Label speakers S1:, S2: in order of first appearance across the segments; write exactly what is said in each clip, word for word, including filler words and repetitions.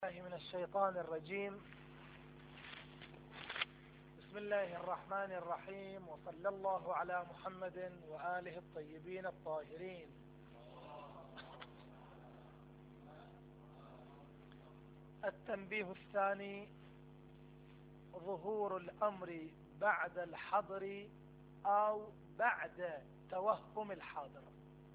S1: من الشيطان الرجيم. بسم الله الرحمن الرحيم، وصلى الله على محمد وآله الطيبين الطاهرين. التنبيه الثاني: ظهور الأمر بعد الحظر أو بعد توهم الحاضر.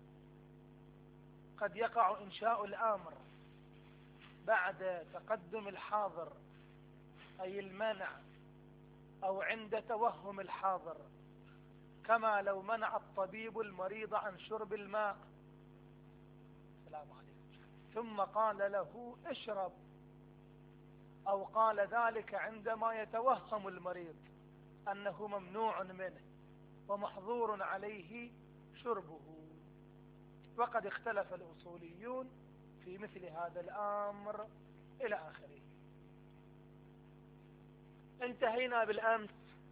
S1: قد يقع إنشاء الأمر بعد تقدم الحاضر أي المنع، أو عند توهم الحاضر، كما لو منع الطبيب المريض عن شرب الماء السلام عليكم ثم قال له اشرب، أو قال ذلك عندما يتوهم المريض أنه ممنوع منه ومحظور عليه شربه. وقد اختلف الأصوليون في مثل هذا الأمر إلى آخره. انتهينا بالأمس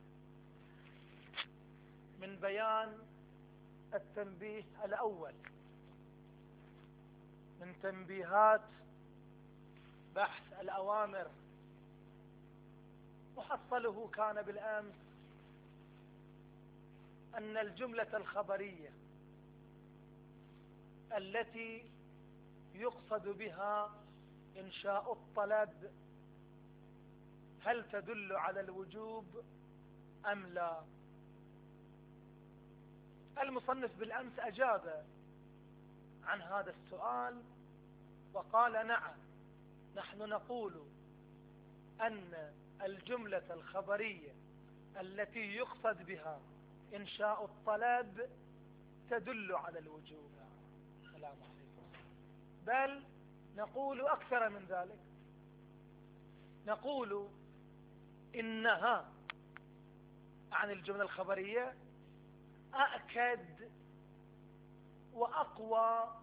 S1: من بيان التنبيه الأول من تنبيهات بحث الأوامر. محصله كان بالأمس أن الجملة الخبرية التي يقصد بها إنشاء الطلب هل تدل على الوجوب أم لا؟ المصنف بالأمس أجاب عن هذا السؤال وقال نعم، نحن نقول أن الجملة الخبرية التي يقصد بها إنشاء الطلب تدل على الوجوب. السلام عليكم. بل نقول أكثر من ذلك، نقول إنها عن الجملة الخبرية أأكد وأقوى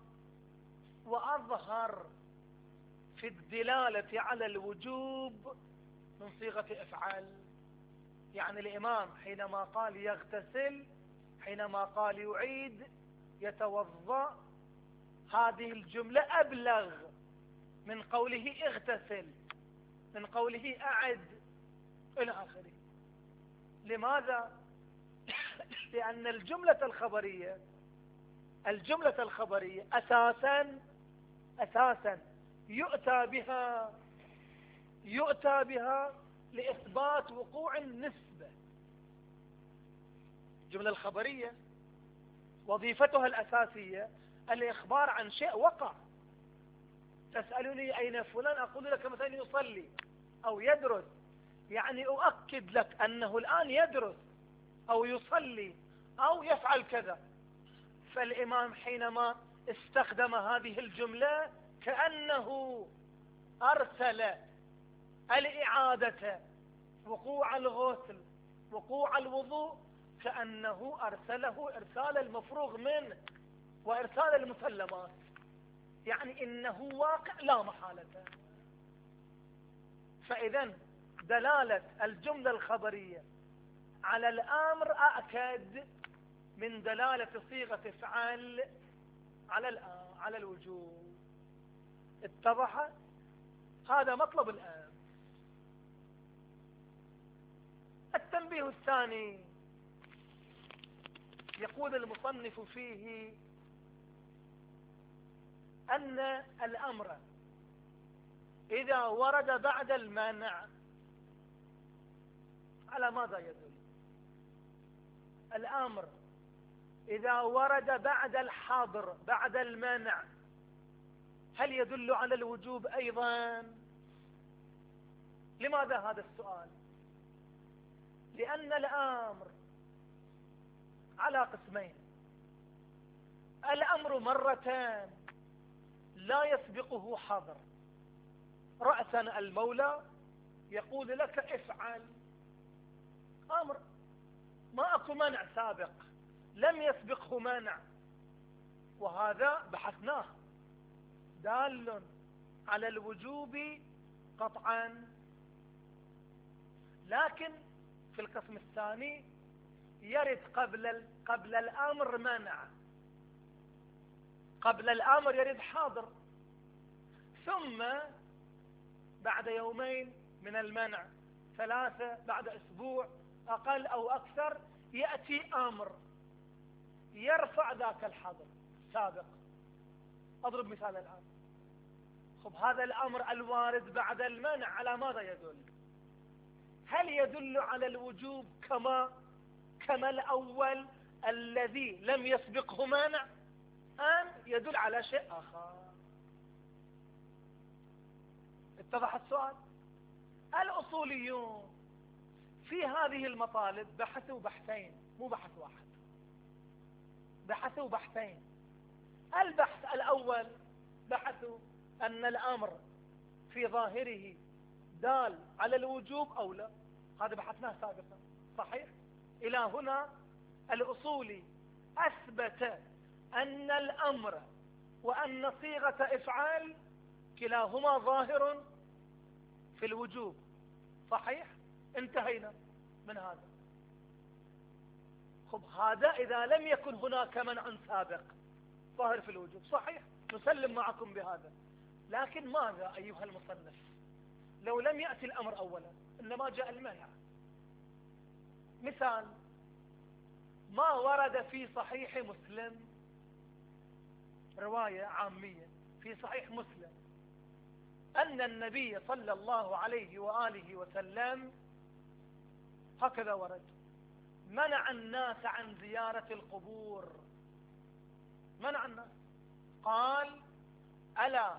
S1: وأظهر في الدلالة على الوجوب من صيغة افعل. يعني الإمام حينما قال يغتسل، حينما قال يعيد يتوضأ، هذه الجملة أبلغ من قوله اغتسل، من قوله أعد إلى آخره. لماذا؟ لأن الجملة الخبرية الجملة الخبرية أساسا أساسا يؤتى بها يؤتى بها لإثبات وقوع النسبة. الجملة الخبرية وظيفتها الأساسية الإخبار عن شيء وقع. تسألني أين فلان، أقول لك مثلا يصلي أو يدرس، يعني أؤكد لك أنه الآن يدرس أو يصلي أو يفعل كذا. فالإمام حينما استخدم هذه الجملة كأنه أرسل الإعادة، وقوع الغسل، وقوع الوضوء، كأنه أرسله إرسال المفروغ منه وإرسال المسلمات، يعني إنه واقع لا محالة. فإذا دلالة الجملة الخبرية على الأمر أأكد من دلالة صيغة افعل على على الوجوب. اتضح؟ هذا مطلب الآن. التنبيه الثاني يقول المصنف فيه أن الأمر إذا ورد بعد المانع على ماذا يدل؟ الأمر إذا ورد بعد الحاضر بعد المانع هل يدل على الوجوب أيضا؟ لماذا هذا السؤال؟ لأن الأمر على قسمين: الأمر مرتان لا يسبقه حظر. رأسا المولى يقول لك افعل، أمر ما أكو منع سابق، لم يسبقه منع، وهذا بحثناه دال على الوجوب قطعا. لكن في القسم الثاني يرد قبل قبل الأمر منع، قبل الأمر يرد حاضر، ثم بعد يومين من المنع، ثلاثة بعد أسبوع أقل أو أكثر، يأتي أمر يرفع ذاك الحظر السابق. أضرب مثال الآن. خب هذا الأمر الوارد بعد المنع على ماذا يدل؟ هل يدل على الوجوب كما كما الأول الذي لم يسبقه مانع، أم يدل على شيء آخر؟ اتضح السؤال؟ الأصوليون في هذه المطالب بحثوا بحثين، مو بحث واحد، بحثوا بحثين. البحث الأول بحثوا أن الأمر في ظاهره دال على الوجوب أو لا، هذا بحثناه سابقا، صحيح؟ إلى هنا الأصولي أثبت أن الأمر وأن صيغة إفعال كلاهما ظاهر في الوجوب، صحيح؟ انتهينا من هذا. خب هذا إذا لم يكن هناك منع سابق ظاهر في الوجوب، صحيح، نسلم معكم بهذا. لكن ماذا أيها المصنف لو لم يأتي الأمر أولا إنما جاء المنع؟ مثال ما ورد في صحيح مسلم، رواية عامية في صحيح مسلم، أن النبي صلى الله عليه وآله وسلم هكذا ورد: منع الناس عن زيارة القبور. منع الناس، قال: ألا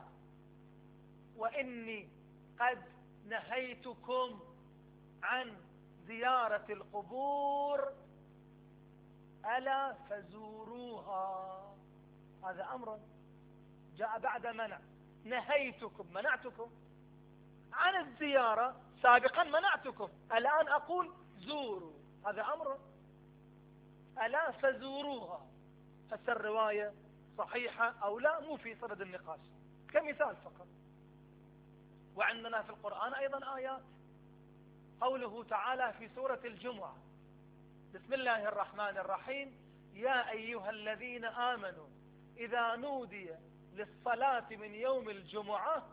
S1: وإني قد نهيتكم عن زيارة القبور ألا فزوروها. هذا أمر جاء بعد منع. نهيتكم، منعتكم عن الزيارة سابقا، منعتكم، الآن أقول زوروا، هذا أمر. ألا فزوروها. هسه الرواية صحيحة أو لا مو في صدد النقاش، كمثال فقط. وعندنا في القرآن أيضا آيات، قوله تعالى في سورة الجمعة: بسم الله الرحمن الرحيم: يا أيها الذين آمنوا إذا نودي للصلاة من يوم الجمعة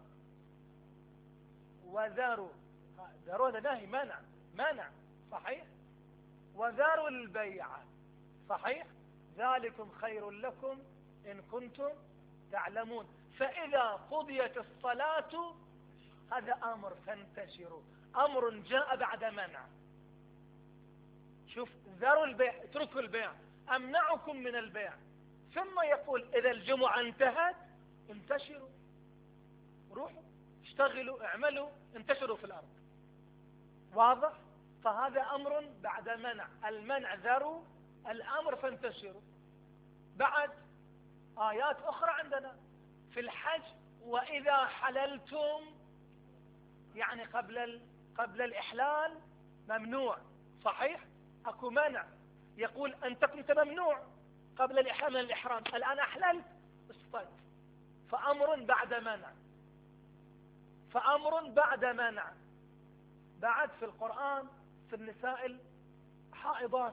S1: وذروا. ذروا هذا نهي، منع، منع، صحيح. وذروا البيع، صحيح. ذلكم خير لكم إن كنتم تعلمون. فإذا قضيت الصلاة، هذا أمر فانتشروا، أمر جاء بعد منع. شوف، ذروا البيع، اتركوا البيع، أمنعكم من البيع. ثم يقول إذا الجمعة انتهت انتشروا، روحوا اشتغلوا، اعملوا، انتشروا في الأرض. واضح؟ فهذا أمر بعد منع. المنع ذروا، الأمر فانتشروا. بعد آيات أخرى عندنا في الحج: وإذا حللتم، يعني قبل ال... قبل الإحلال ممنوع، صحيح. أكو منع، يقول أنت كنت ممنوع قبل الإحرام من الإحرام، الآن أحللت، اصطد. فأمر بعد منع، فأمر بعد منع. بعد في القرآن في النساء الحائضات: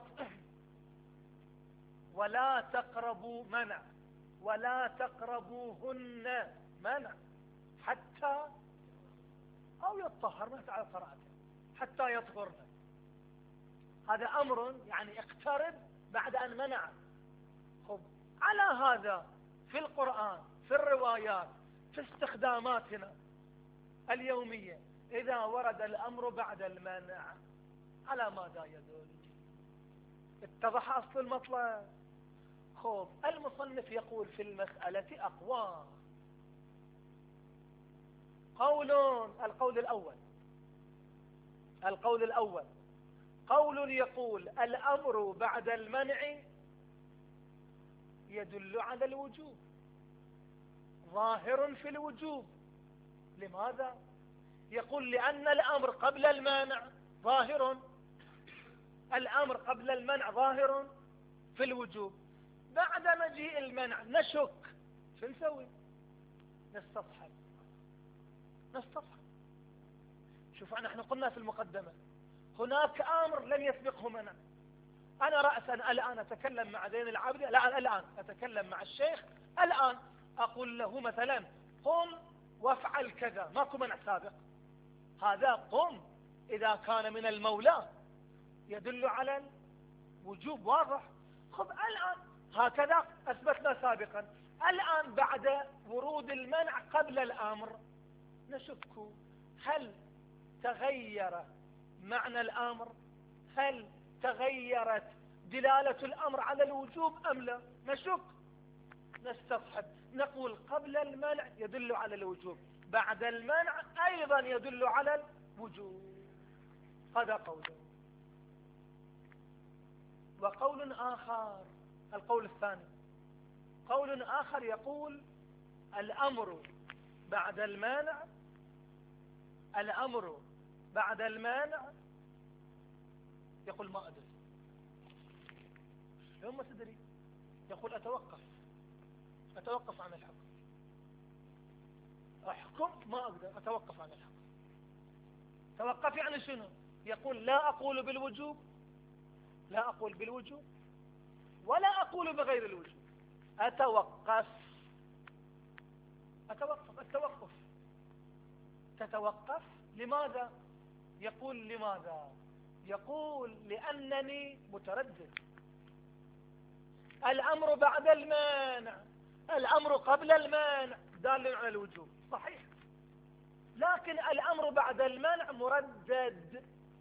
S1: ولا تقربوا، منع، ولا تقربوهن، منع، حتى أو يطهرن، ما تعالى قراءته، حتى يطهرن. هذا أمر يعني اقترب بعد أن منع. خب على هذا في القرآن في الروايات في استخداماتنا اليومية، إذا ورد الأمر بعد المنع على ماذا يدل؟ اتضح أصل المطلب. خب المصنف يقول في المسألة أقوال. قول القول الأول القول الأول قول يقول الأمر بعد المنع يدل على الوجوب، ظاهر في الوجوب. لماذا؟ يقول لأن الأمر قبل المانع ظاهر، الأمر قبل المنع ظاهر في الوجوب. بعد مجيء المنع نشك، شو نسوي؟ نستصحب نستصحب شوف، نحن قلنا في المقدمة هناك أمر لم يسبقه منع. أنا رأسا الآن أتكلم مع زين العابدين، الآن الآن أتكلم مع الشيخ، الآن أقول له مثلا قم وافعل كذا، ماكو منع سابق، هذا قم إذا كان من المولى يدل على الوجوب، واضح. خذ الآن هكذا أثبتنا سابقا، الآن بعد ورود المنع قبل الأمر نشك هل تغير معنى الأمر، هل تغيرت دلالة الأمر على الوجوب أم لا؟ نشك، نستصحب، نقول قبل المنع يدل على الوجوب، بعد المنع أيضا يدل على الوجوب. هذا قول. وقول آخر، القول الثاني، قول آخر يقول الأمر بعد المانع، الأمر بعد المانع، يقول ما أدري. شلون ما تدري؟ يقول أتوقف، أتوقف عن الحكم، أحكم ما أقدر، أتوقف عن الحكم. توقف يعني شنو؟ يقول لا أقول بالوجوب، لا أقول بالوجوب ولا أقول بغير الوجوب، أتوقف. أتوقف، التوقف تتوقف. لماذا؟ يقول لماذا؟ يقول لأنني متردد. الأمر بعد المانع، الأمر قبل المانع دال على الوجوب، صحيح، لكن الأمر بعد المانع مردد.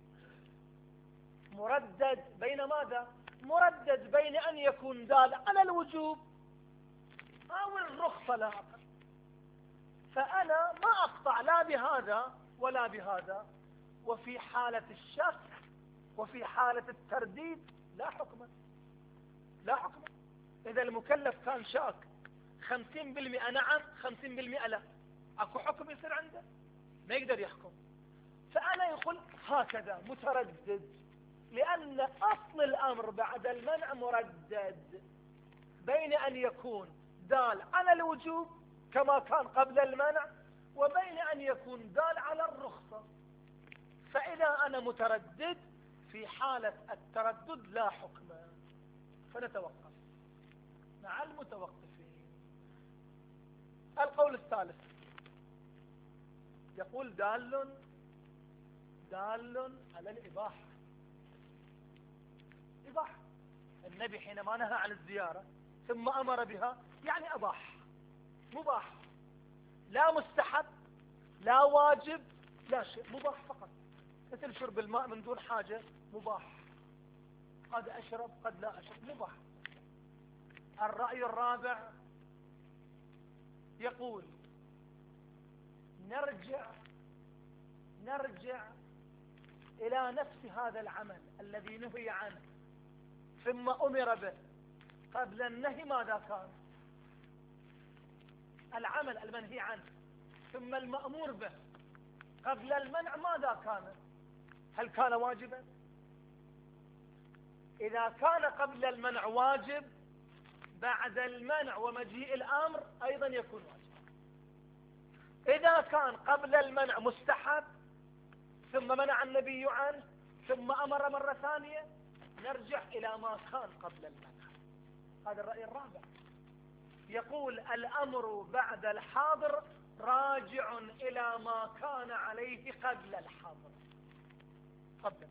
S1: مردد بين ماذا؟ مردد بين أن يكون دال على الوجوب أو الرخصة لا أقل. فأنا ما أقطع لا بهذا ولا بهذا، وفي حالة الشك وفي حالة الترديد لا حكم، لا حكم. إذا المكلف كان شاك خمسين بالمئة نعم خمسين بالمئة لا، أكو حكم يصير عنده؟ ما يقدر يحكم. فأنا يقول هكذا متردد، لأن أصل الأمر بعد المنع مردد بين أن يكون دال على الوجوب كما كان قبل المنع، وبين أن يكون دال على الرخصة. فإذا أنا متردد، في حالة التردد لا حكم، فنتوقف مع المتوقفين. القول الثالث يقول دال دال على الإباحة. إباحة، النبي حينما نهى عن الزيارة ثم أمر بها يعني أباح، مباح، لا مستحب لا واجب لا شيء، مباح فقط، مثل شرب الماء من دون حاجة مباح، قد أشرب قد لا أشرب، مباح. الرأي الرابع يقول نرجع نرجع إلى نفس هذا العمل الذي نهي عنه ثم أمر به، قبل النهي ماذا كان؟ العمل المنهي عنه ثم المأمور به قبل المنع ماذا كان؟ هل كان واجبا؟ إذا كان قبل المنع واجب، بعد المنع ومجيء الأمر أيضا يكون واجبا. إذا كان قبل المنع مستحب ثم منع النبي عنه ثم أمر مرة ثانية، نرجع إلى ما كان قبل المنع. هذا الرأي الرابع، يقول الأمر بعد الحاضر راجع إلى ما كان عليه قبل الحاضر. قبل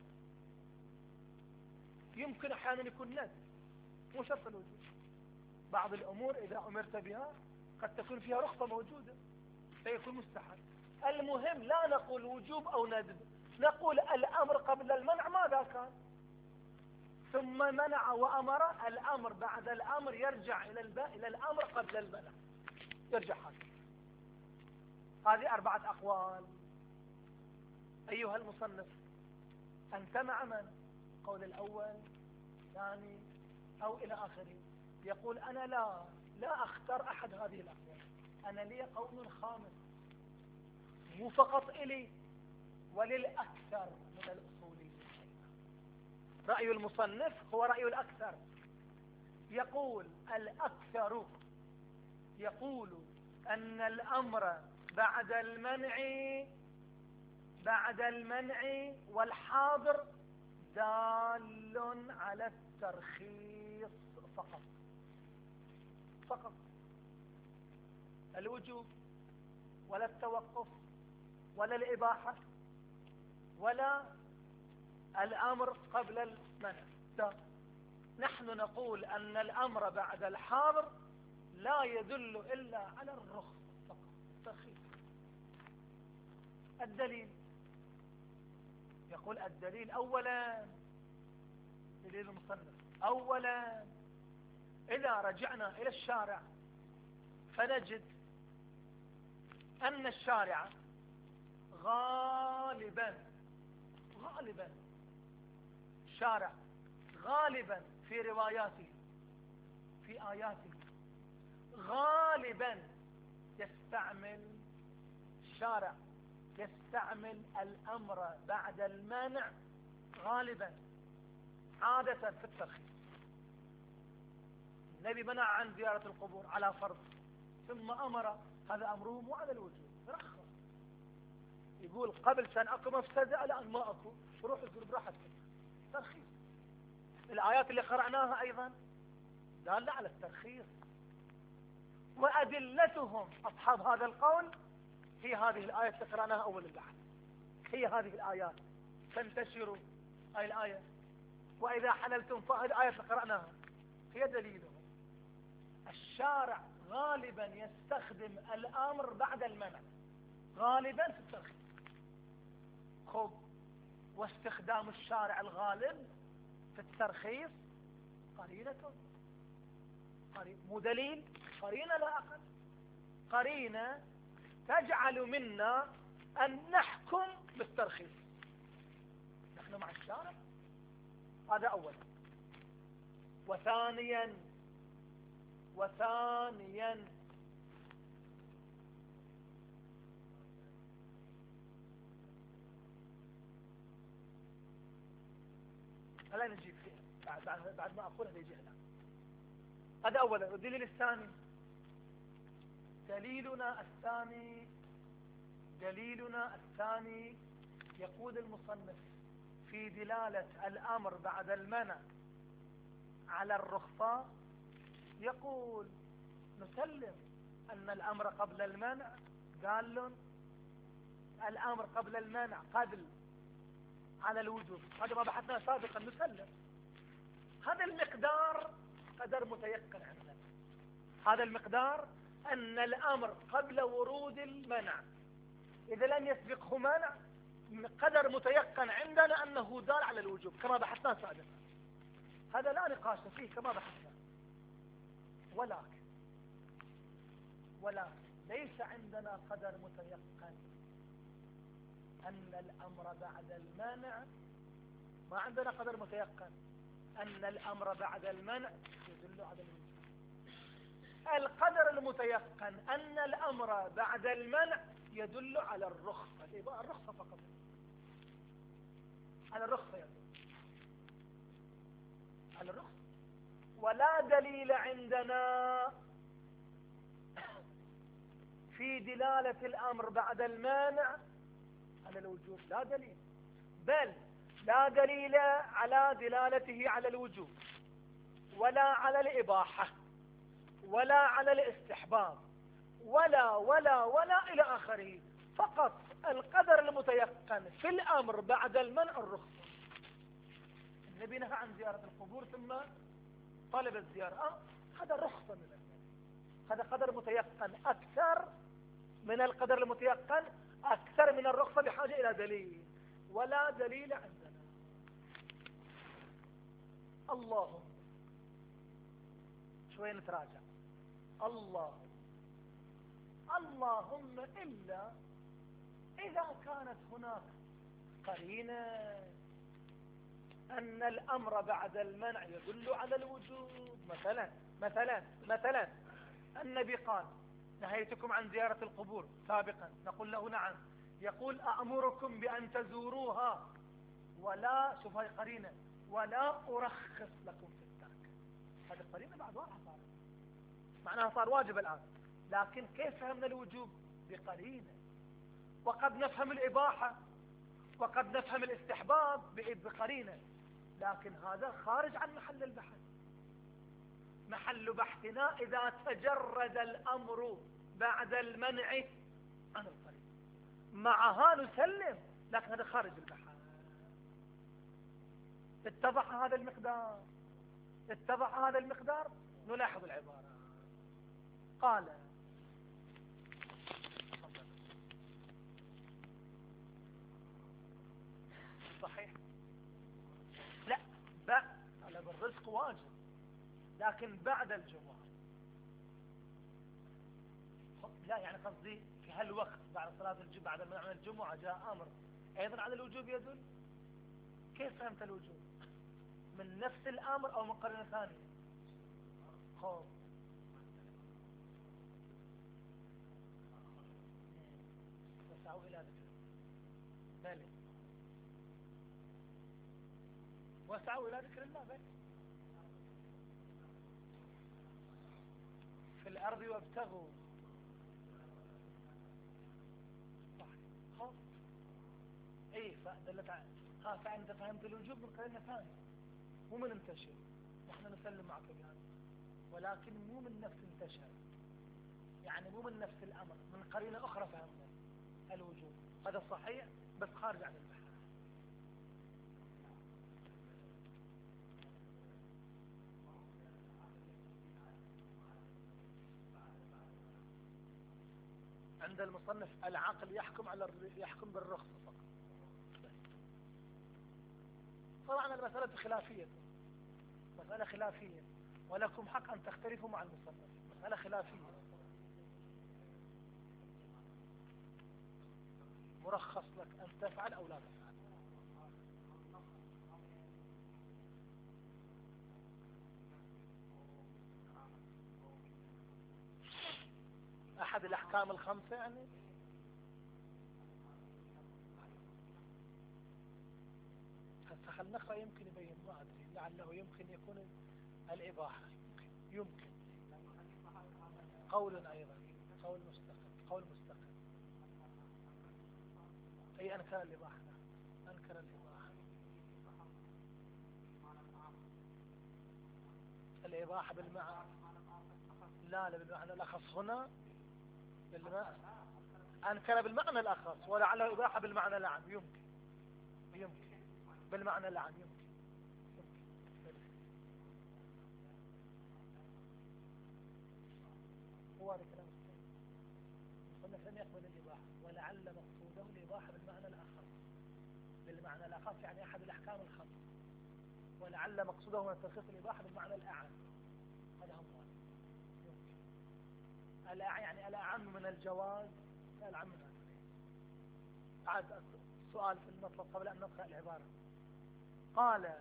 S1: يمكن أحيانا يكون ندب، مو شرط الوجود. بعض الأمور إذا أمرت بها قد تكون فيها رخصة موجودة فيكون مستحب. المهم لا نقول وجوب أو ندب، نقول الأمر قبل المنع ماذا كان؟ ثم منع وأمر، الأمر بعد الأمر يرجع إلى إلى الأمر قبل المنع، يرجع هذا. هذه أربعة أقوال. أيها المصنف، أنت مع من؟ قول الأول ثاني أو إلى آخره؟ يقول أنا لا لا أختار أحد هذه الأقوال، أنا لي قول خامس مو فقط إلي وللأكثر من الأصوليين. رأي المصنف هو رأي الأكثر، يقول الأكثر يقول أن الأمر بعد المنع بعد المنع والحاضر دال على الترخيص فقط فقط، الوجوب ولا التوقف ولا الإباحة ولا الأمر قبل المنع. لا، نحن نقول أن الأمر بعد الحاضر لا يدل إلا على الرخصة فقط، الترخيص. الدليل، يقول الدليل أولا، دليل المصنف أولا إذا رجعنا إلى الشارع فنجد أن الشارع غالبا غالبا الشارع غالبا في رواياته في آياته غالبا يستعمل الشارع يستعمل الأمر بعد المانع غالبا عادة في الترخيص. النبي منع عن زيارة القبور على فرض، ثم أمر، هذا أمره مو على الوجوب، رخص، يقول قبل كان أكو مفسدة الآن ما أكو، روح يقول براحتك، ترخيص. الآيات اللي قرأناها أيضا دالة على الترخيص، وأدلتهم أصحاب هذا القول هي هذه الآية اللي قرأناها أول البحث، هي هذه الآيات تنتشر هاي الآية، وإذا حللتم فهذه الآية اللي قرأناها هي دليلهم. الشارع غالبا يستخدم الأمر بعد المنع غالبا في الترخيص. خب، واستخدام الشارع الغالب في الترخيص قرينة، قرينة مو دليل، قرينة لا أقل، قرينة تجعل منا أن نحكم بالترخيص، نحن مع الشارع. هذا أولا. وثانيا وثانيا هلا نجيب فيه بعد, بعد, بعد ما أقولها نجي هنا. هذا أولا. والدليل الثاني، دليلنا الثاني دليلنا الثاني يقول المصنف في دلالة الأمر بعد المنع على الرخصة، يقول نسلم أن الأمر قبل المنع قال الأمر قبل المنع قبل على الوجوب، هذا ما بحثنا سابقا، نسلم هذا المقدار قدر متيقن عندنا، هذا المقدار أن الأمر قبل ورود المنع إذا لم يسبقه منع قدر متيقن عندنا أنه دال على الوجوب كما بحثنا سابقا، هذا لا نقاش فيه كما بحثنا. ولكن ولكن ليس عندنا قدر متيقن أن الأمر بعد المنع، ما عندنا قدر متيقن أن الأمر بعد المنع يدل على الوجوب. القدر المتيقن أن الأمر بعد المنع يدل على الرخصة، يبقى الرخصة فقط، على الرخصة يدل على الرخصة. ولا دليل عندنا في دلالة الأمر بعد المانع على الوجوب، لا دليل، بل لا دليل على دلالته على الوجوب ولا على الإباحة ولا على الاستحباب ولا ولا ولا إلى آخره، فقط القدر المتيقن في الأمر بعد المنع الرخصة. النبي نهى عن زيارة القبور ثم طلب الزيارة، آه هذا رخصة من النبي، هذا قدر متيقن أكثر من القدر المتيقن، أكثر من الرخصة، بحاجة إلى دليل، ولا دليل عندنا. اللهم شوية نتراجع، اللهم اللهم إلا إذا كانت هناك قرينة أن الأمر بعد المنع يدل على الوجوب، مثلا مثلا مثلا النبي قال نهيتكم عن زيارة القبور سابقا، نقول له نعم، يقول أأمركم بأن تزوروها ولا، شوف هاي قرينة، ولا أرخص لكم في الترك، هذه قرينة بعد واضحة صار معناها صار واجب الآن، لكن كيف فهمنا الوجوب؟ بقرينة. وقد نفهم الإباحة وقد نفهم الاستحباب بقرينة، لكن هذا خارج عن محل البحث. محل بحثنا إذا تجرد الأمر بعد المنع عن القرينة، معها نسلم، لكن هذا خارج البحث. اتضح هذا المقدار، اتضح هذا المقدار. نلاحظ العبارة. قال صحيح، لا بعد طلب الرزق واجب، لكن بعد الجمعة. لا يعني قصدي في هالوقت بعد صلاة الجمعة، بعد منع الجمعة جاء أمر أيضا على الوجوب يدل. كيف فهمت الوجوب؟ من نفس الأمر أو من قرينة ثانية؟ خوف. وسعوا إلى ذكر بلى، وسعوا إلى ذكر الله بلى في الأرض وابتغوا. خوف. اي فدلت على ها فانت فهمت الوجوب من قرينه ثانيه، مو من انتشر. نحن نسلم معك بهذا، ولكن مو من نفس انتشر، يعني مو من نفس الامر، من قرينه اخرى فهمنا الوجوب. هذا صحيح بس خارج عن البحث. عند المصنف العقل يحكم على يحكم بالرخصة فقط. طبعا المسألة خلافية، مسألة خلافية، ولكم حق أن تختلفوا مع المصنف، مسألة خلافية. مرخص لك أن تفعل أو لا تفعل. أحد الأحكام الخمسة يعني. هسه خل نقرأ يمكن يبين، ما أدري لعله يمكن يكون الإباحة، يمكن, يمكن. قول أيضا، قول مستقل، قول مستقل. أي أنكر الإباحة، أنكر الإباحة. الإباحة بالمعنى لا لا بالمعنى الأخص هنا، بالمعنى أنكر بالمعنى الأخص، ولعله إباحة بالمعنى العام. يمكن يمكن بالمعنى العام، يمكن يمكن. هو هذا كلام المصنف لم يقبل الإباحة، ولعل مقصوده الإباحة بالمعنى الأخص. بالمعنى الأخص يعني أحد الأحكام الخمس، ولعل مقصوده من تخصيص الإباحة بالمعنى الأعم. هذا هم يمكن الأعم، يعني الأعم من الجواز، الأعم من هذا. عاد سؤال في المطلب قبل أن نقرأ العبارة. قال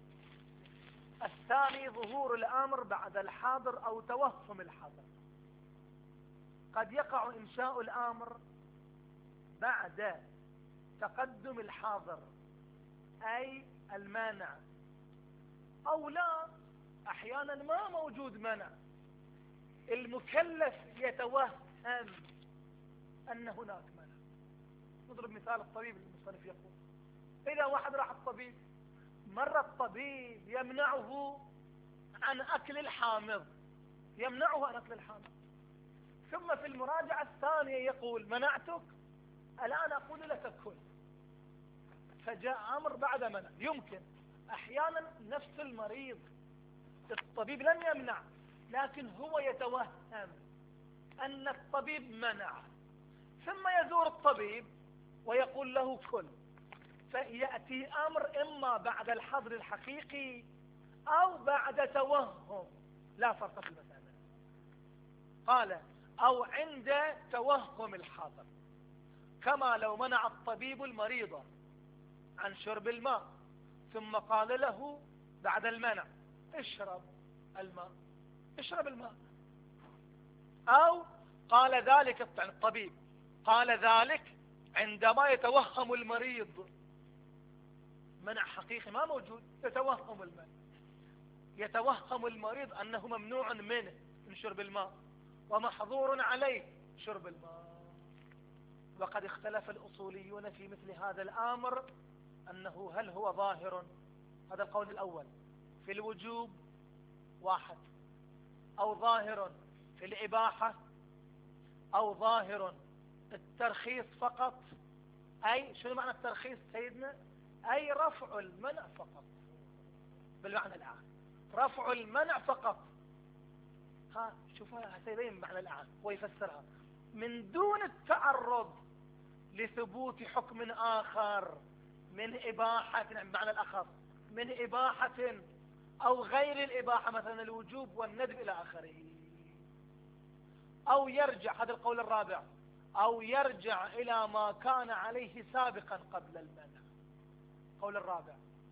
S1: الثاني ظهور الأمر بعد الحاضر أو توهم الحاضر. قد يقع إنشاء الأمر بعد تقدم الحاضر أي المانع، أو لا، أحيانا ما موجود منع، المكلف يتوهم أن هناك منع. نضرب مثال الطبيب المصنف يقول إذا واحد راح الطبيب، مر الطبيب يمنعه عن أكل الحامض، يمنعه عن أكل الحامض، ثم في المراجعة الثانية يقول منعتك، الآن أقول لك كل. فجاء أمر بعد منع. يمكن أحيانا نفس المريض الطبيب لم يمنع، لكن هو يتوهم أن الطبيب منع، ثم يزور الطبيب ويقول له كل، فيأتي أمر إما بعد الحظر الحقيقي أو بعد توهم، لا فرق في المسألة. قال أو عند توهم الحاضر، كما لو منع الطبيب المريض عن شرب الماء ثم قال له بعد المنع اشرب الماء، اشرب الماء، أو قال ذلك الطبيب قال ذلك عندما يتوهم المريض، منع حقيقي ما موجود، يتوهم المنع، يتوهم المريض أنه ممنوع منه من شرب الماء ومحظور عليه شرب الماء. وقد اختلف الأصوليون في مثل هذا الأمر، أنه هل هو ظاهر، هذا القول الأول، في الوجوب واحد، أو ظاهر في الإباحة، أو ظاهر الترخيص فقط، أي شنو معنى الترخيص سيدنا؟ أي رفع المنع فقط، بالمعنى العام رفع المنع فقط. ها شوفوا سيبين معنى العام ويفسرها من دون التعرض لثبوت حكم آخر من إباحة، بمعنى الأخص من إباحة أو غير الإباحة، مثلا الوجوب والندب إلى آخره. أو يرجع، هذا القول الرابع، أو يرجع إلى ما كان عليه سابقا قبل المنع. قول الرابع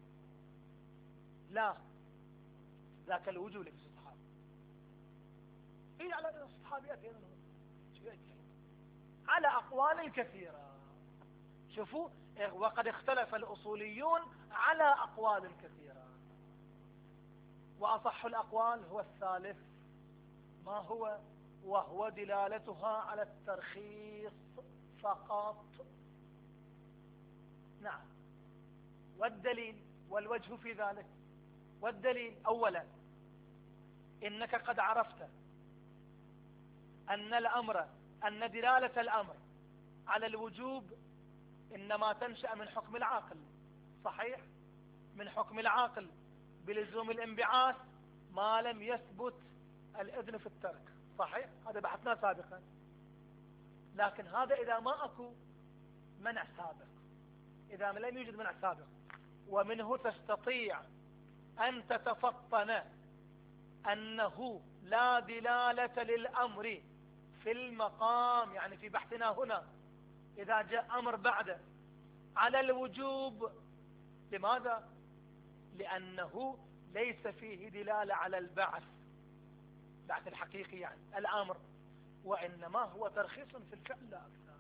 S1: لا، ذاك الوجوب لبس الصحابة. إيه على الصحابيات على أقوال كثيرة. شوفوا، وقد اختلف الأصوليون على أقوال كثيرة، وأصح الأقوال هو الثالث. ما هو؟ وهو دلالتها على الترخيص فقط. نعم. والدليل والوجه في ذلك، والدليل أولا إنك قد عرفت أن الأمر أن دلالة الأمر على الوجوب إنما تنشأ من حكم العاقل. صحيح؟ من حكم العاقل بلزوم الانبعاث ما لم يثبت الإذن في الترك. صحيح؟ هذا بحثنا سابقا. لكن هذا إذا ما أكو منع سابق، إذا لم يوجد منع سابق، ومنه تستطيع أن تتفطن أنه لا دلالة للأمر في المقام، يعني في بحثنا هنا إذا جاء أمر بعده على الوجوب. لماذا؟ لأنه ليس فيه دلالة على البعث، بعث الحقيقي يعني الأمر، وإنما هو ترخيص في الفعل لا أكثر.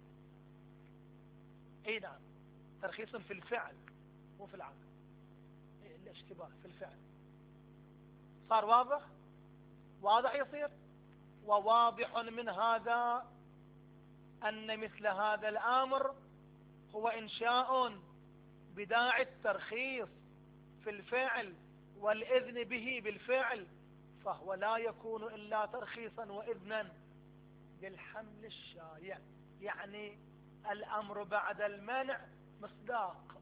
S1: أي نعم، ترخيص في الفعل مو في العقل، الاشتباه في الفعل. صار واضح؟ واضح يصير. وواضح من هذا أن مثل هذا الأمر هو إنشاء بداعي الترخيص في الفعل والإذن به بالفعل، فهو لا يكون إلا ترخيصا وإذنا بالحمل الشايع. يعني الأمر بعد المنع مصداق،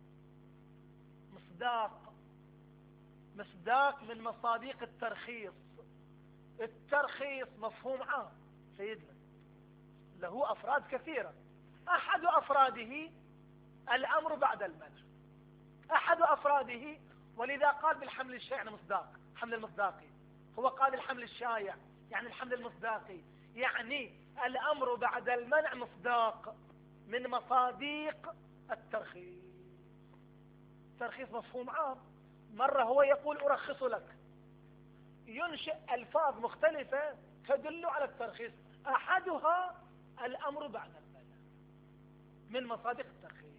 S1: مصداق مصداق من مصاديق الترخيص. الترخيص مفهوم عام سيدنا، له أفراد كثيرة. أحد أفراده الأمر بعد المنع، أحد أفراده، ولذا قال بالحمل الشائع يعني مصداق، حمل المصداقي. هو قال الحمل الشائع يعني الحمل المصداقي، يعني الأمر بعد المنع مصداق من مصاديق الترخيص. الترخيص مفهوم عام. مرة هو يقول أرخص لك، ينشئ ألفاظ مختلفة تدل على الترخيص، أحدها الأمر بعد المنع من مصادق الترخيص.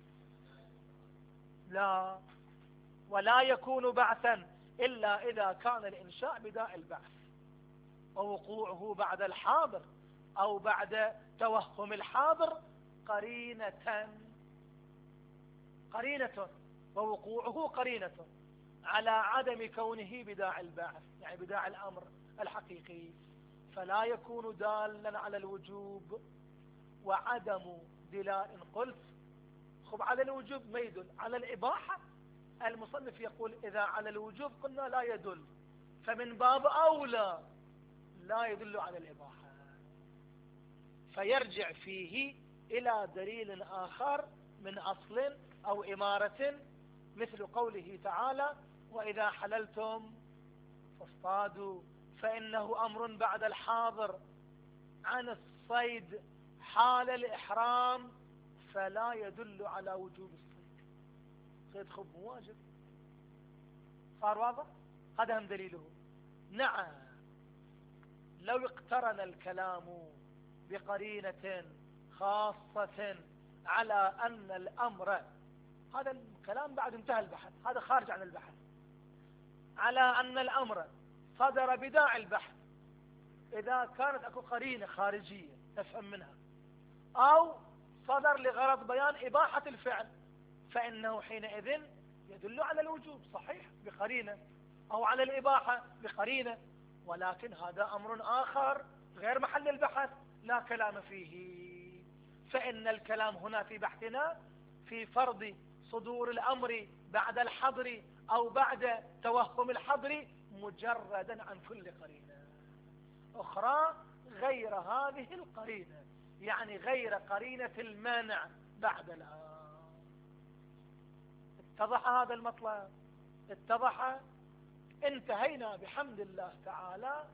S1: لا، ولا يكون بعثا إلا إذا كان الإنشاء بداء البعث ووقوعه بعد الحاضر أو بعد توهم الحاضر قرينة قرينة ووقوعه قرينة على عدم كونه بداع البعث، يعني بداع الأمر الحقيقي، فلا يكون دالا على الوجوب. وعدم دلال قلت خب على الوجوب ما يدل على الإباحة. المصنف يقول إذا على الوجوب قلنا لا يدل، فمن باب أولى لا يدل على الإباحة، فيرجع فيه إلى دليل آخر من أصل أو إمارة، مثل قوله تعالى وإذا حللتم فاصطادوا، فإنه أمر بعد الحاضر عن الصيد حال الإحرام، فلا يدل على وجوب الصيد. صيد خب واجب. صار واضح؟ هذا هم دليله. نعم، لو اقترن الكلام بقرينة خاصة على أن الأمر، هذا الكلام بعد انتهى البحث، هذا خارج عن البحث، على أن الأمر صدر بداعي البحث، إذا كانت أكو قرينة خارجية نفهم منها، أو صدر لغرض بيان إباحة الفعل، فإنه حينئذ يدل على الوجوب صحيح بقرينة، أو على الإباحة بقرينة. ولكن هذا أمر آخر غير محل البحث لا كلام فيه، فإن الكلام هنا في بحثنا في فرض صدور الأمر بعد الحظر أو بعد توهم الحظر مجردا عن كل قرينة أخرى غير هذه القرينة، يعني غير قرينة المانع بعد الآن. اتضح هذا المطلب؟ اتضح؟ انتهينا بحمد الله تعالى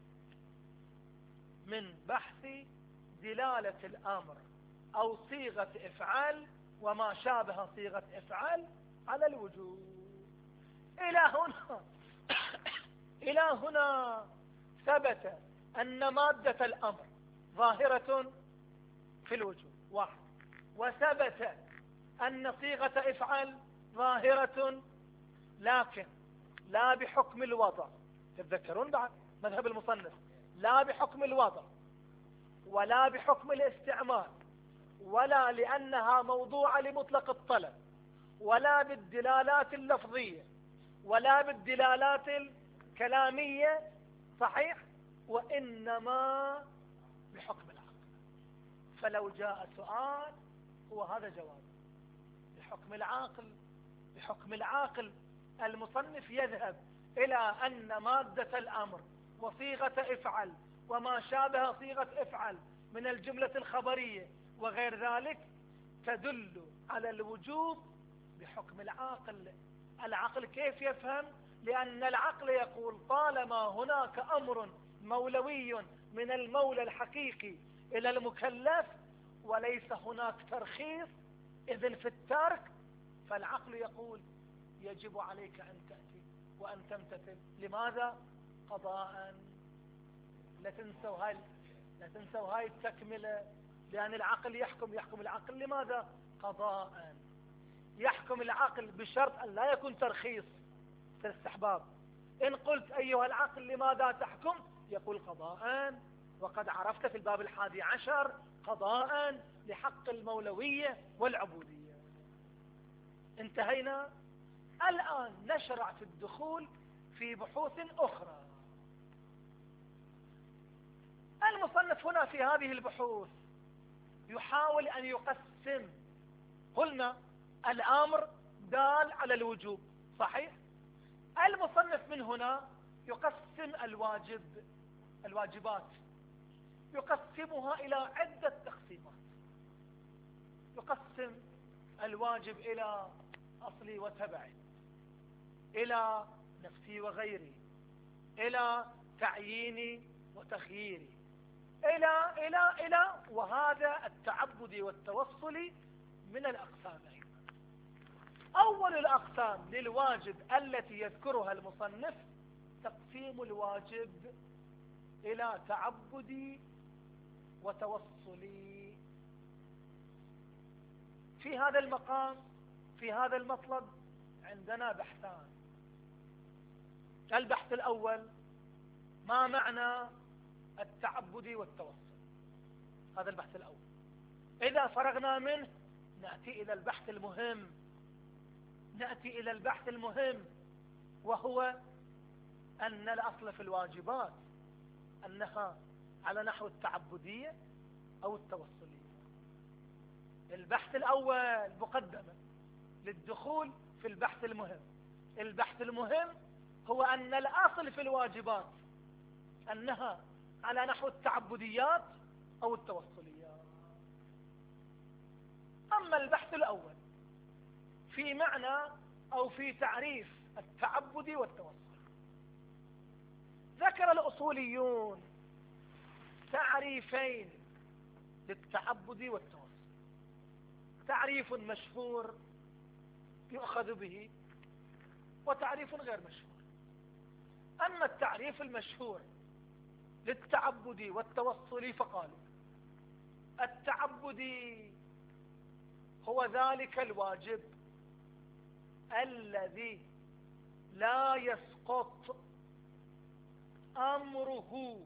S1: من بحث دلالة الأمر أو صيغة إفعال وما شابه صيغة إفعال على الوجوب. إلى هنا إلى هنا ثبت أن مادة الأمر ظاهرة في الوجوب واحد، وثبت أن صيغة إفعال ظاهرة، لكن لا بحكم الوضع. تتذكرون بعد مذهب المصنف، لا بحكم الوضع ولا بحكم الاستعمال ولا لأنها موضوعة لمطلق الطلب ولا بالدلالات اللفظية ولا بالدلالات الكلامية، صحيح، وإنما بحكم العقل. فلو جاء سؤال هو هذا جواب، بحكم العاقل. بحكم العاقل المصنف يذهب إلى أن مادة الأمر وصيغة افعل وما شابه صيغة افعل من الجملة الخبرية وغير ذلك تدل على الوجوب بحكم العاقل. العقل كيف يفهم؟ لأن العقل يقول طالما هناك أمر مولوي من المولى الحقيقي إلى المكلف وليس هناك ترخيص إذن في الترك، فالعقل يقول يجب عليك أن تأتي وأن تمتثل. لماذا؟ قضاء. لا تنسوا هاي لا تنسوا هاي التكملة، لأن العقل يحكم يحكم العقل لماذا؟ قضاء. يحكم العقل بشرط أن لا يكون ترخيص في الاستحباب. إن قلت أيها العقل لماذا تحكم؟ يقول قضاء، وقد عرفت في الباب الحادي عشر قضاء لحق المولوية والعبودية. انتهينا. الآن نشرع في الدخول في بحوث أخرى. المصنف هنا في هذه البحوث يحاول أن يقسم. قلنا الأمر دال على الوجوب، صحيح؟ المصنف من هنا يقسم الواجب الواجبات يقسمها إلى عدة تقسيمات. يقسم الواجب إلى أصلي وتبعي، إلى نفسي وغيري، إلى تعييني وتخييري، إلى إلى إلى وهذا التعبدي والتوصلي من الأقسام. أول الأقسام للواجب التي يذكرها المصنف تقسيم الواجب إلى تعبدي وتوصلي. في هذا المقام في هذا المطلب عندنا بحثان. البحث الأول ما معنى التعبدي والتوصل؟ هذا البحث الأول. إذا فرغنا منه نأتي إلى البحث المهم نأتي إلى البحث المهم وهو أن الأصل في الواجبات أنها على نحو التعبدية أو التوصلية. البحث الأول مقدمة للدخول في البحث المهم. البحث المهم هو أن الأصل في الواجبات أنها على نحو التعبديات أو التوصليات. أما البحث الأول في معنى أو في تعريف التعبد والتوصل، ذكر الأصوليون تعريفين للتعبد والتوصل. تعريف مشهور يؤخذ به وتعريف غير مشهور. أما التعريف المشهور للتعبد والتوصل فقالوا التعبد هو ذلك الواجب الذي لا يسقط أمره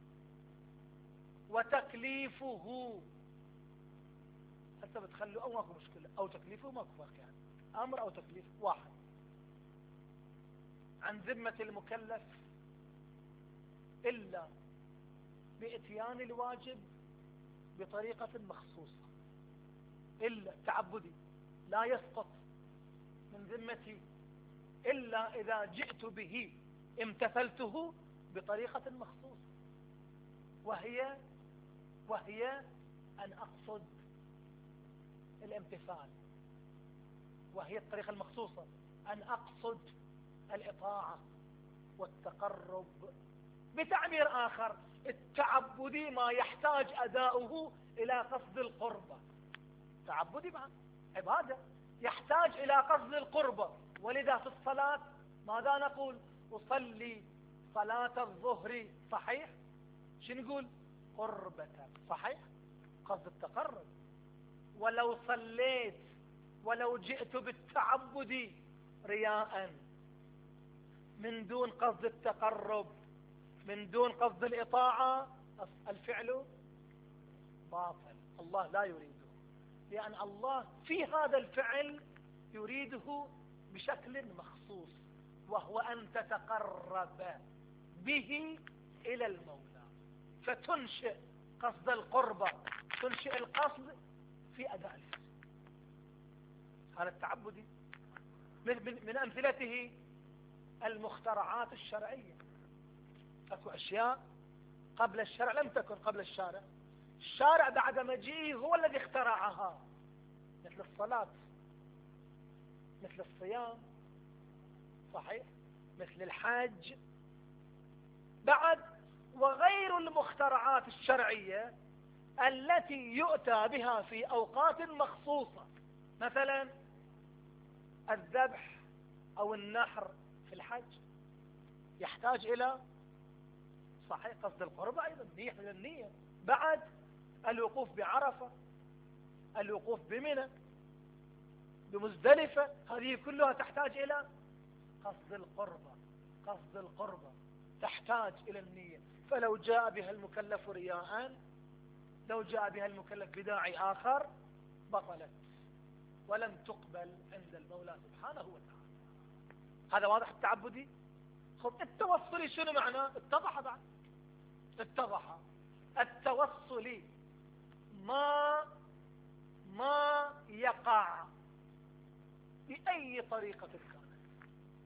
S1: وتكليفه. حتى بتخلوا أو ماكو مشكلة، أو تكليفه ماكو فرق، يعني أمر أو تكليف واحد عن ذمة المكلف إلا بإتيان الواجب بطريقة مخصوصة. إلا تعبدي لا يسقط من ذمتي إلا إذا جئت به امتثلته بطريقة مخصوصة، وهي وهي أن أقصد الامتثال، وهي الطريقة المخصوصة أن أقصد الإطاعة والتقرب. بتعبير آخر، التعبدي ما يحتاج أداؤه إلى قصد القربة. تعبدي بعد عبادة يحتاج إلى قصد القربة، ولذا في الصلاة ماذا نقول؟ أصلي صلاة الظهر، صحيح؟ شو نقول؟ قربة، صحيح؟ قصد التقرب. ولو صليت ولو جئت بالتعبد رياء من دون قصد التقرب، من دون قصد الإطاعة، الفعل باطل، الله لا يريده، لأن الله في هذا الفعل يريده بشكل مخصوص، وهو أن تتقرب به إلى المولى، فتنشئ قصد القربة، تنشئ القصد في أداء الفعل. هذا التعبدي. من, من, من أمثلته المخترعات الشرعية. أكو أشياء قبل الشرع لم تكن قبل الشارع، الشارع بعد مجيئه هو الذي اخترعها، مثل الصلاة، مثل الصيام، صحيح، مثل الحج، بعد وغير المخترعات الشرعية التي يؤتى بها في أوقات مخصوصة، مثلا الذبح أو النحر في الحج يحتاج إلى، صحيح، قصد القربة أيضا، نية من النية. بعد الوقوف بعرفة، الوقوف بمنى، بمزدلفة، هذه كلها تحتاج إلى قصد القربة. قصد القربة تحتاج إلى النية، فلو جاء بها المكلف رياء، لو جاء بها المكلف بداعي آخر بطلت ولم تقبل عند المولى سبحانه وتعالى. هذا واضح التعبدي. خب التوصلي شنو معناه؟ اتضح بعد، اتضح التوصلي ما ما يقع بأي طريقة كانت.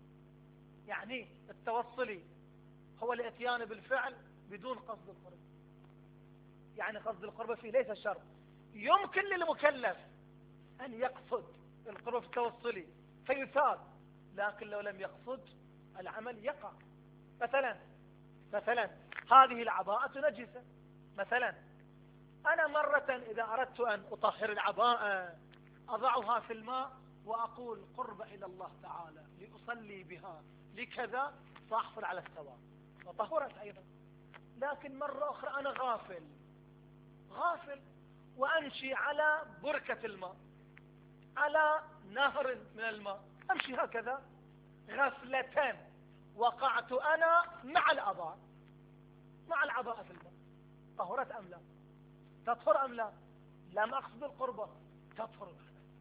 S1: يعني التوصلي هو الاتيان بالفعل بدون قصد القرب. يعني قصد القرب فيه ليس شرط، يمكن للمكلف أن يقصد القرب التوصلي فيثاب، لكن لو لم يقصد العمل يقع. مثلا مثلا هذه العباءة نجسة، مثلا أنا مرة إذا أردت أن أطهر العباءة أضعها في الماء وأقول قرب إلى الله تعالى لأصلي بها لكذا، فأحصل على الثواب وطهرت أيضا. لكن مرة أخرى أنا غافل غافل وأمشي على بركة الماء، على نهر من الماء، أمشي هكذا غفلة، وقعت أنا مع الأباء مع العباء في الماء، طهرت أم لا؟ تطهر أم لا؟ لم أقصد القربة، تطهر.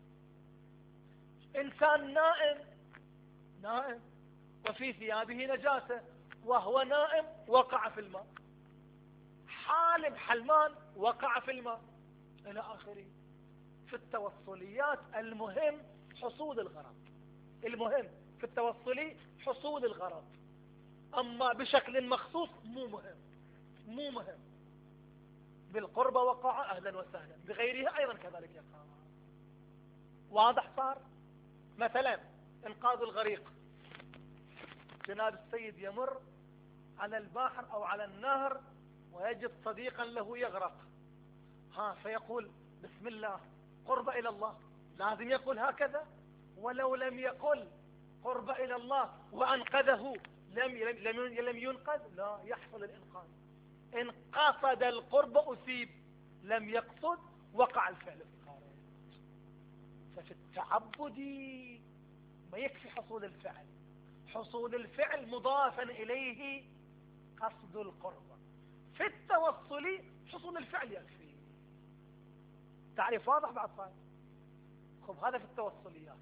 S1: إنسان نائم نائم وفي ثيابه نجاسة، وهو نائم وقع في الماء، حالم حلمان وقع في الماء، إلى آخره. في التوصليات المهم حصول الغرض، المهم في التوصلي حصول الغرض، أما بشكل مخصوص مو مهم، مو مهم. بالقربة وقع أهلا وسهلا، بغيرها أيضا كذلك يقع. واضح صار؟ مثلا إنقاذ الغريق، جناب السيد يمر على البحر أو على النهر ويجد صديقا له يغرق، ها فيقول بسم الله قرب إلى الله، لازم يقول هكذا. ولو لم يقل قرب إلى الله وأنقذه لم لم لم ينقذ، لا يحصل الإنقاذ. إن قصد القرب أصيب، لم يقصد وقع الفعل في الخارج. ففي التعبد ما يكفي حصول الفعل، حصول الفعل مضافا إليه قصد القرب. في التوصل حصول الفعل يكفي. تعريف واضح بعد صار؟ خب هذا في التوصليات،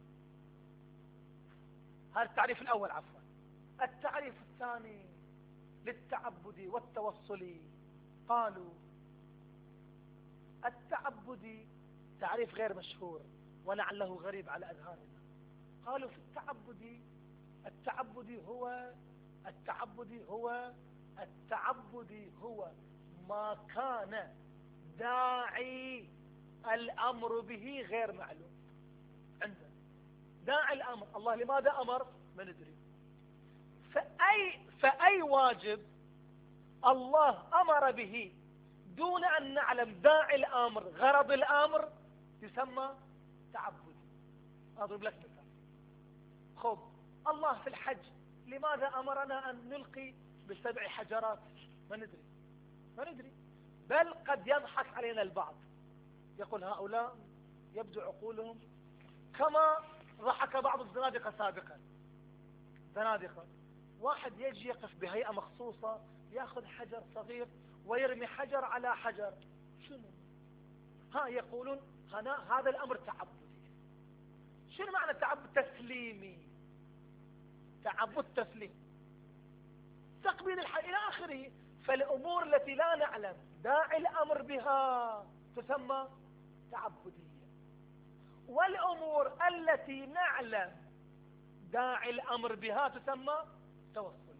S1: هذا التعريف الأول عفوا. التعريف الثاني للتعبد والتوصل، قالوا التعبد تعريف غير مشهور ولعله غريب على أذهاننا. قالوا في التعبد التعبد هو التعبد هو التعبد هو ما كان داعي الأمر به غير معلوم عندنا. داعي الأمر، الله لماذا أمر؟ ما ندري. فأي, فأي واجب الله أمر به دون أن نعلم داعي الأمر غرض الأمر يسمى تعبدي. أضرب لك مثال. خب الله في الحج لماذا أمرنا أن نلقي بسبع حجرات؟ ما ندري ما ندري بل قد يضحك علينا البعض، يقول هؤلاء يبدو عقولهم كما ضحك بعض الزنادقة سابقا. زنادقة واحد يجي يقف بهيئة مخصوصة يأخذ حجر صغير ويرمي حجر على حجر، شنو؟ ها يقولون هنا هذا الأمر تعبدي. شنو معنى تعبد؟ تسليمي، تعبد تسليم، تقبيل الحي إلى آخره. فالأمور التي لا نعلم داعي الأمر بها تسمى تعبدية، والأمور التي نعلم داعي الأمر بها تسمى توصلية.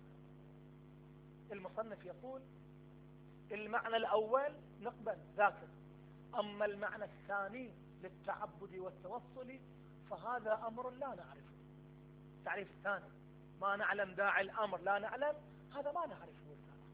S1: المصنف يقول المعنى الأول نقبل ذاكر، أما المعنى الثاني للتعبد والتوصل فهذا أمر لا نعرفه. تعريف ثاني ما نعلم داعي الأمر لا نعلم، هذا ما نعرفه.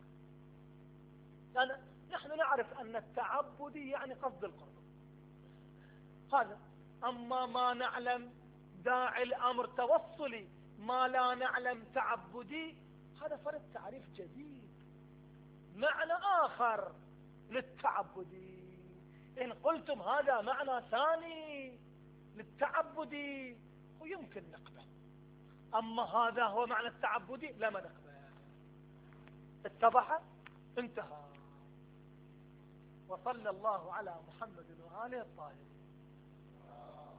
S1: لأن نحن نعرف أن التعبد يعني قصد القرب هذا، أما ما نعلم داعي الأمر توصلي ما لا نعلم تعبدي، هذا فرد تعريف جديد، معنى آخر للتعبدي. إن قلتم هذا معنى ثاني للتعبدي ويمكن نقبل، أما هذا هو معنى التعبدي لا ما نقبل. اتضح؟ انتهى. وصلى الله على محمد وآله الطاهرين.